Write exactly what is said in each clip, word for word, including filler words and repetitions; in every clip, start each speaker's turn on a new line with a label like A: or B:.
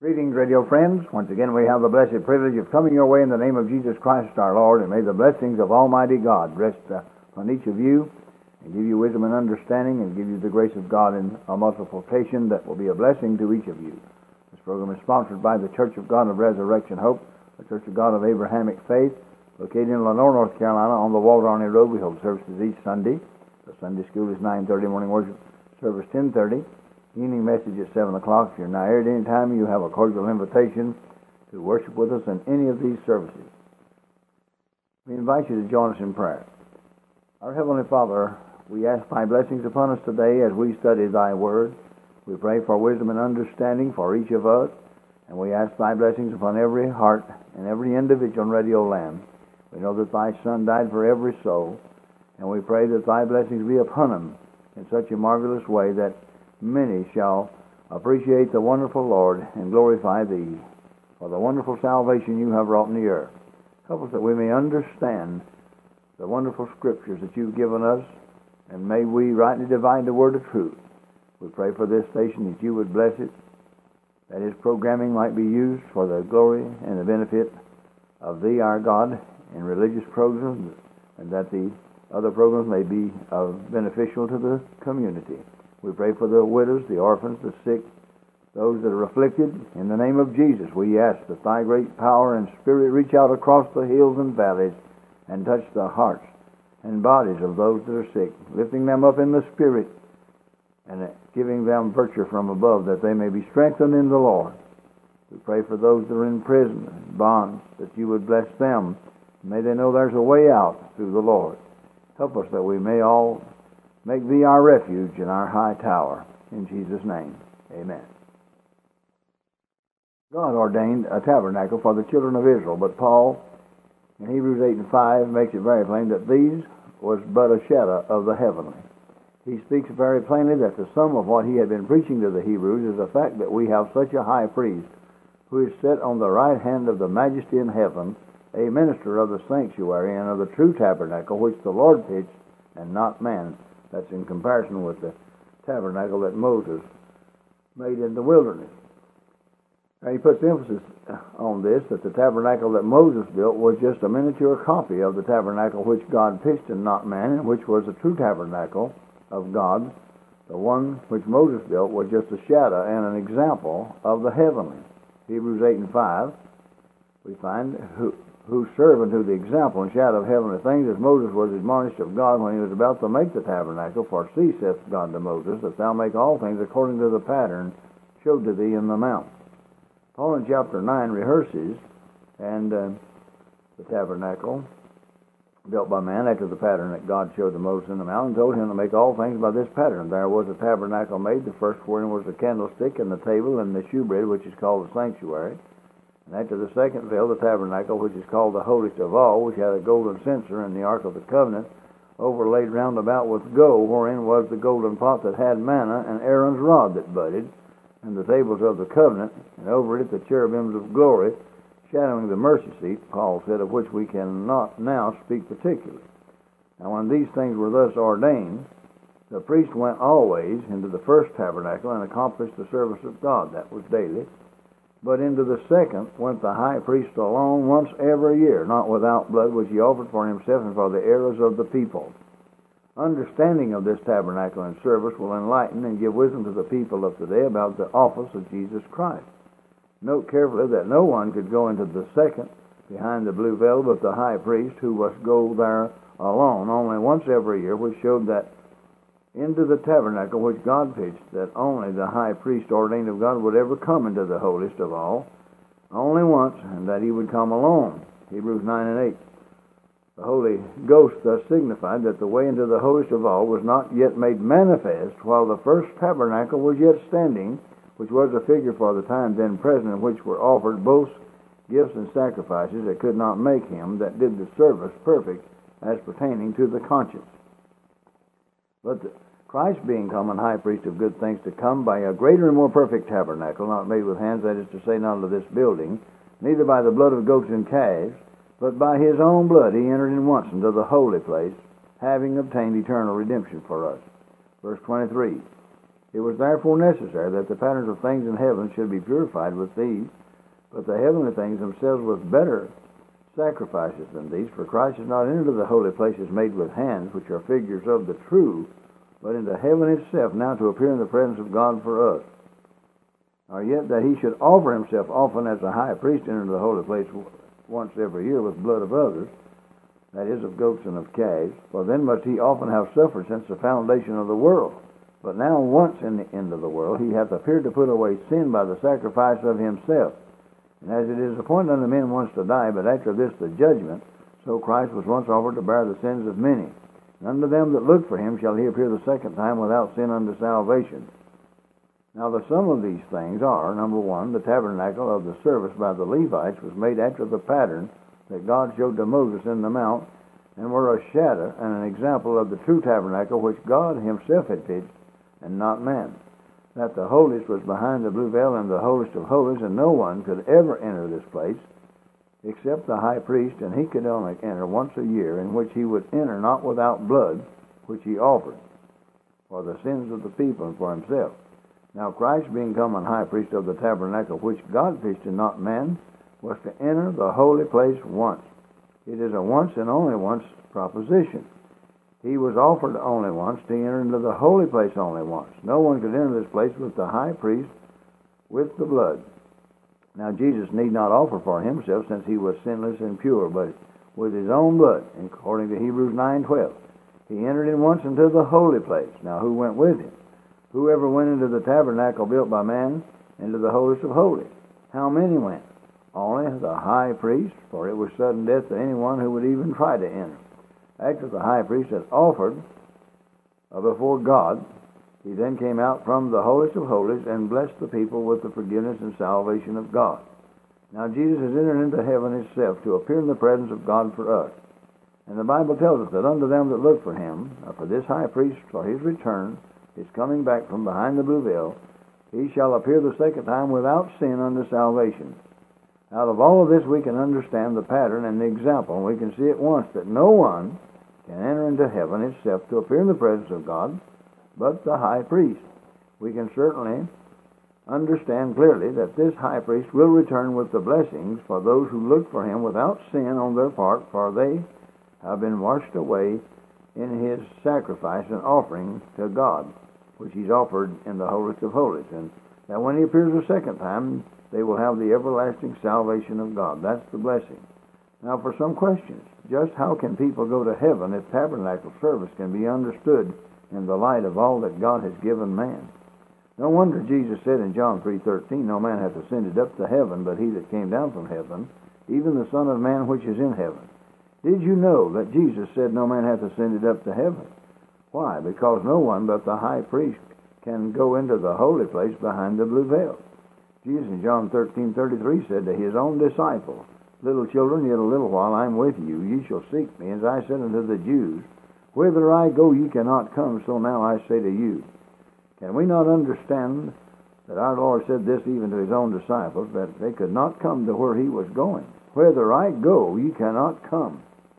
A: Greetings, radio friends. Once again, we have the blessed privilege of coming your way in the name of Jesus Christ our Lord, and may the blessings of Almighty God rest uh, on each of you and give you wisdom and understanding and give you the grace of God in a multiplication that will be a blessing to each of you. This program is sponsored by the Church of God of Resurrection Hope, the Church of God of Abrahamic Faith, located in Lenore, North Carolina, on the Walter Arney Road. We hold services each Sunday. The Sunday school is nine thirty, morning worship service ten thirty. Evening message at seven o'clock. If you're not here at any time, you have a cordial invitation to worship with us in any of these services. We invite you to join us in prayer. Our Heavenly Father, we ask Thy blessings upon us today as we study Thy Word. We pray for wisdom and understanding for each of us, and we ask Thy blessings upon every heart and every individual in Radio Land. We know that Thy Son died for every soul, and we pray that Thy blessings be upon them in such a marvelous way that many shall appreciate the wonderful Lord and glorify Thee for the wonderful salvation You have wrought in the earth. Help us that we may understand the wonderful Scriptures that You've given us, and may we rightly divide the word of truth. We pray for this station that You would bless it, that its programming might be used for the glory and the benefit of Thee, our God, in religious programs, and that the other programs may be of beneficial to the community. We pray for the widows, the orphans, the sick, those that are afflicted. In the name of Jesus, we ask that Thy great power and Spirit reach out across the hills and valleys and touch the hearts and bodies of those that are sick, lifting them up in the Spirit and giving them virtue from above, that they may be strengthened in the Lord. We pray for those that are in prison and bonds, that You would bless them. May they know there's a way out through the Lord. Help us that we may all make Thee our refuge and our high tower. In Jesus' name, amen. God ordained a tabernacle for the children of Israel, but Paul, in Hebrews eight and five, makes it very plain that these was but a shadow of the heavenly. He speaks very plainly that the sum of what he had been preaching to the Hebrews is the fact that we have such a high priest who is set on the right hand of the Majesty in heaven, a minister of the sanctuary and of the true tabernacle which the Lord pitched, and not man. That's in comparison with the tabernacle that Moses made in the wilderness. Now he puts emphasis on this, that the tabernacle that Moses built was just a miniature copy of the tabernacle which God pitched and not man, and which was the true tabernacle of God. The one which Moses built was just a shadow and an example of the heavenly. Hebrews eight and five, we find who who serve unto the example and shadow of heavenly things, as Moses was admonished of God when he was about to make the tabernacle. For see, saith God to Moses, that thou make all things according to the pattern showed to thee in the mount. Paul in chapter nine rehearses and uh, the tabernacle built by man after the pattern that God showed to Moses in the mount, and told him to make all things by this pattern. There was a tabernacle made, the first wherein was the candlestick and the table and the shewbread, which is called the sanctuary. And after the second veil, the tabernacle, which is called the holiest of all, which had a golden censer and the ark of the covenant, overlaid round about with gold, wherein was the golden pot that had manna, and Aaron's rod that budded, and the tables of the covenant, and over it the cherubims of glory, shadowing the mercy seat, Paul said, of which we cannot now speak particularly. Now when these things were thus ordained, the priest went always into the first tabernacle and accomplished the service of God. That was daily. But into the second went the high priest alone once every year, not without blood, which he offered for himself and for the errors of the people. Understanding of this tabernacle and service will enlighten and give wisdom to the people of today about the office of Jesus Christ. Note carefully that no one could go into the second behind the blue veil but the high priest, who must go there alone only once every year, which showed that into the tabernacle which God pitched, that only the high priest ordained of God would ever come into the holiest of all, only once, and that he would come alone. Hebrews nine and eight. The Holy Ghost thus signified that the way into the holiest of all was not yet made manifest, while the first tabernacle was yet standing, which was a figure for the time then present, in which were offered both gifts and sacrifices that could not make him that did the service perfect as pertaining to the conscience. But the Christ being come and high priest of good things to come, by a greater and more perfect tabernacle, not made with hands, that is to say, not of this building, neither by the blood of goats and calves, but by his own blood he entered in once into the holy place, having obtained eternal redemption for us. Verse twenty-three, It was therefore necessary that the patterns of things in heaven should be purified with these, but the heavenly things themselves with better sacrifices than these. For Christ is not entered the holy places made with hands, which are figures of the true, but into heaven itself, now to appear in the presence of God for us. Or yet that he should offer himself often as a high priest into the holy place once every year with blood of others, that is, of goats and of calves, for then must he often have suffered since the foundation of the world. But now once in the end of the world he hath appeared to put away sin by the sacrifice of himself. And as it is appointed unto men once to die, but after this the judgment, so Christ was once offered to bear the sins of many. And unto them that look for him shall he appear the second time without sin unto salvation. Now the sum of these things are, number one, the tabernacle of the service by the Levites was made after the pattern that God showed to Moses in the mount, and were a shadow and an example of the true tabernacle which God himself had pitched, and not man. That the holiest was behind the blue veil and the holiest of holies, and no one could ever enter this place except the high priest, and he could only enter once a year, in which he would enter not without blood, which he offered for the sins of the people and for himself. Now Christ, being come an high priest of the tabernacle which God pitched and not man, was to enter the holy place once. It is a once and only once proposition. He was offered only once to enter into the holy place only once. No one could enter this place with the high priest with the blood. Now Jesus need not offer for himself, since he was sinless and pure, but with his own blood, according to Hebrews nine twelve. He entered in once into the holy place. Now who went with him? Whoever went into the tabernacle built by man, into the holiest of holies? How many went? Only the high priest, for it was sudden death to anyone who would even try to enter. After the high priest had offered uh, before God, he then came out from the holiest of holies and blessed the people with the forgiveness and salvation of God. Now Jesus has entered into heaven itself to appear in the presence of God for us. And the Bible tells us that unto them that look for him, uh, for this high priest, for his return, is coming back from behind the blue veil, he shall appear the second time without sin unto salvation. Out of all of this we can understand the pattern and the example, and we can see at once that no one can enter into heaven except to appear in the presence of God, but the high priest. We can certainly understand clearly that this high priest will return with the blessings for those who look for him without sin on their part, for they have been washed away in his sacrifice and offering to God, which he's offered in the holiest of holies. And that when he appears a second time, they will have the everlasting salvation of God. That's the blessing. Now for some questions. Just how can people go to heaven if tabernacle service can be understood in the light of all that God has given man? No wonder Jesus said in John three thirteen, no man hath ascended up to heaven, but he that came down from heaven, even the Son of Man which is in heaven. Did you know that Jesus said no man hath ascended up to heaven? Why? Because no one but the high priest can go into the holy place behind the blue veil. Jesus in John thirteen thirty-three said to his own disciples, Little children, yet a little while I am with you. Ye shall seek me, as I said unto the Jews, Whither I go ye cannot come, so now I say to you. Can we not understand that our Lord said this even to his own disciples, that they could not come to where he was going? Whither I go ye cannot come.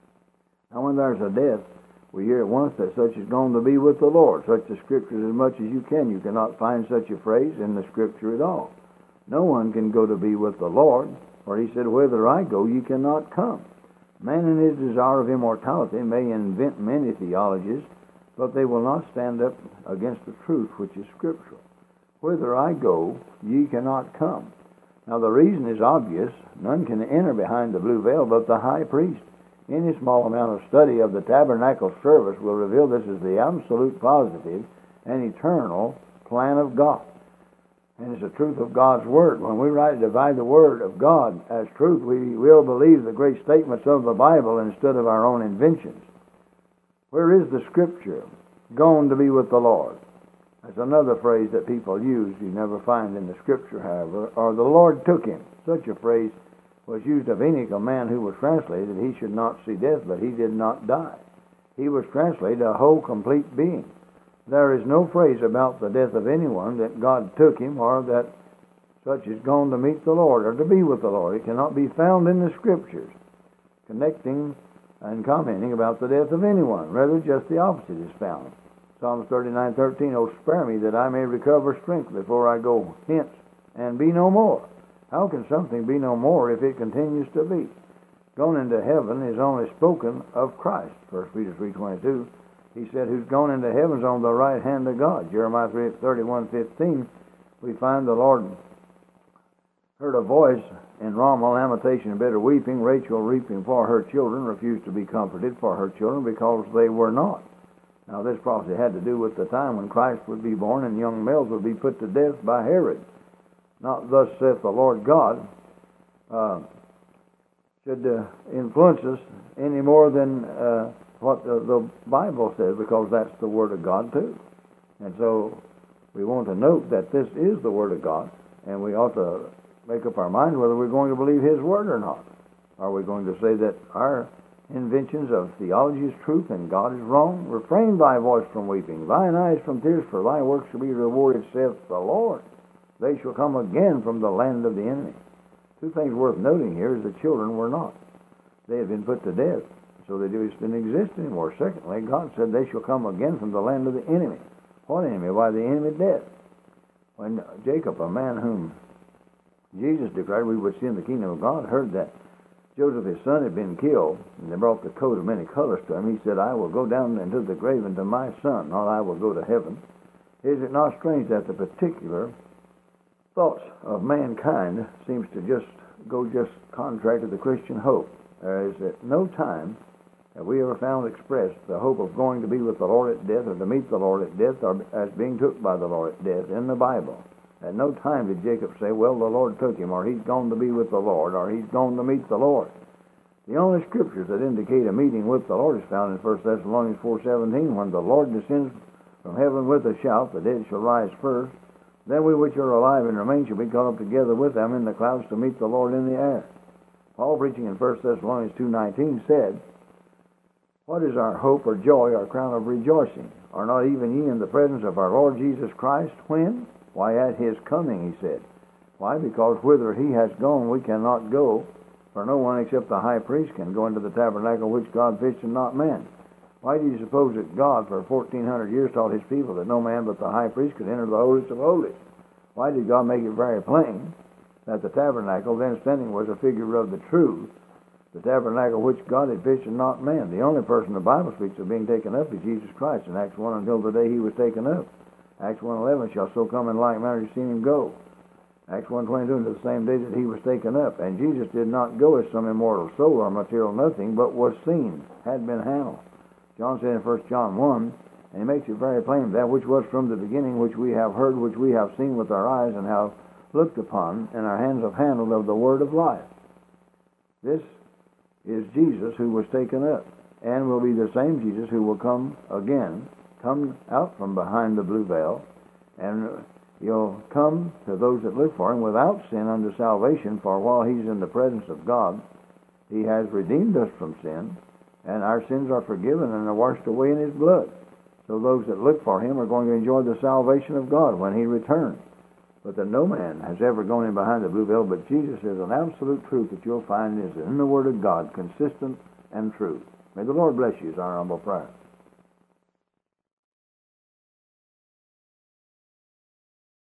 A: Now when there's a death, we hear at once that such is going to be with the Lord. Search the Scriptures as much as you can. You cannot find such a phrase in the Scripture at all. No one can go to be with the Lord, for he said, Whither I go, ye cannot come. Man in his desire of immortality may invent many theologies, but they will not stand up against the truth, which is scriptural. Whither I go, ye cannot come. Now the reason is obvious. None can enter behind the blue veil but the high priest. Any small amount of study of the tabernacle service will reveal this as the absolute, positive, and eternal plan of God. And it's the truth of God's Word. When we rightly divide the Word of God as truth, we will believe the great statements of the Bible instead of our own inventions. Where is the Scripture? Gone to be with the Lord. That's another phrase that people use you never find in the Scripture, however. Or the Lord took him. Such a phrase was used of Enoch, a man who was translated, he should not see death, but he did not die. He was translated a whole, complete being. There is no phrase about the death of anyone that God took him, or that such is gone to meet the Lord, or to be with the Lord. It cannot be found in the Scriptures connecting and commenting about the death of anyone. Rather, just the opposite is found. Psalms thirty-nine thirteen, "O spare me that I may recover strength before I go hence and be no more." How can something be no more if it continues to be? Gone into heaven is only spoken of Christ. First Peter three twenty-two, he said, "Who's gone into heaven is on the right hand of God." Jeremiah thirty-one fifteen, we find the Lord heard a voice in Ramah, lamentation and bitter weeping, Rachel weeping for her children, refused to be comforted for her children because they were not. Now this prophecy had to do with the time when Christ would be born and young males would be put to death by Herod. Not thus saith the Lord God uh, should uh, influence us any more than uh, what the, the Bible says, because that's the Word of God too. And so we want to note that this is the Word of God, and we ought to make up our mind whether we're going to believe His Word or not. Are we going to say that our inventions of theology is truth and God is wrong? "Refrain thy voice from weeping, thine eyes from tears, for thy works shall be rewarded, saith the Lord. They shall come again from the land of the enemy." Two things worth noting here is the children were not. They had been put to death, so they just didn't exist anymore. Secondly, God said they shall come again from the land of the enemy. What enemy? Why, the enemy death. When Jacob, a man whom Jesus declared we would see in the kingdom of God, heard that Joseph, his son, had been killed, and they brought the coat of many colors to him, he said, "I will go down into the grave unto my son, not I will go to heaven." Is it not strange that the particular thoughts of mankind seems to just go just contrary to the Christian hope? There is at no time have we ever found expressed the hope of going to be with the Lord at death, or to meet the Lord at death, or as being took by the Lord at death in the Bible. At no time did Jacob say, "Well, the Lord took him," or "He's gone to be with the Lord," or "He's gone to meet the Lord." The only scriptures that indicate a meeting with the Lord is found in First Thessalonians four seventeen, "When the Lord descends from heaven with a shout, the dead shall rise first. Then we which are alive and remain shall be caught up together with them in the clouds to meet the Lord in the air." Paul, preaching in First Thessalonians two nineteen, said, "What is our hope or joy, our crown of rejoicing? Are not even ye in the presence of our Lord Jesus Christ?" When? Why, at His coming, he said. Why? Because whither He has gone we cannot go, for no one except the high priest can go into the tabernacle which God fashioned and not man. Why do you suppose that God for fourteen hundred years taught His people that no man but the high priest could enter the holiest of holies? Why did God make it very plain that the tabernacle then standing was a figure of the truth, the tabernacle which God had fashioned, not man? The only person the Bible speaks of being taken up is Jesus Christ in Acts one, until the day He was taken up. Acts one eleven, "Shall so come in like manner as seen Him go." Acts one twenty-two, "Until the same day that He was taken up." And Jesus did not go as some immortal soul or material nothing, but was seen, had been handled. John said in First John one, and he makes it very plain, "That which was from the beginning, which we have heard, which we have seen with our eyes, and have looked upon, and our hands have handled of the word of life." This is Jesus who was taken up, and will be the same Jesus who will come again, come out from behind the blue veil, and He'll come to those that look for Him without sin unto salvation. For while He's in the presence of God, He has redeemed us from sin, and our sins are forgiven and are washed away in His blood. So those that look for Him are going to enjoy the salvation of God when He returns. But that no man has ever gone in behind the blue veil, but Jesus is an absolute truth that you'll find is in the Word of God, consistent and true. May the Lord bless you, is our humble prayer.